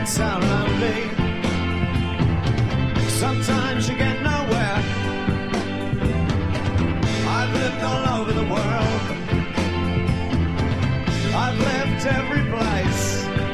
so lonely. Sometimes you get nowhere. I've lived all over the world. I've left every place.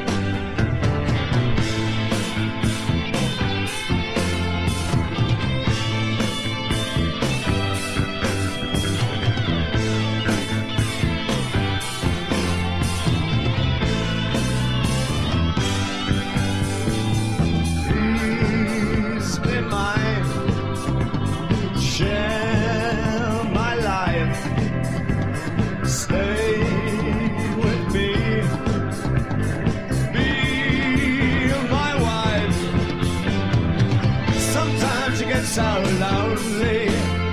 So lonely.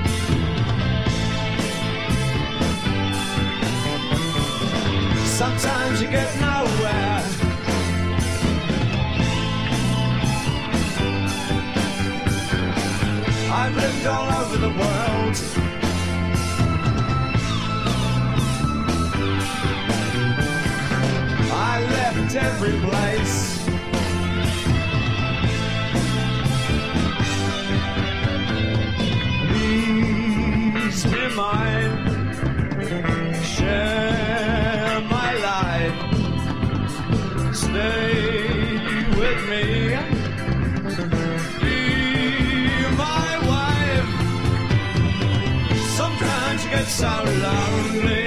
Sometimes you get nowhere. I've lived all over the world. I left every place. Be mine, share my life, stay with me, be my wife. Sometimes you get so lonely.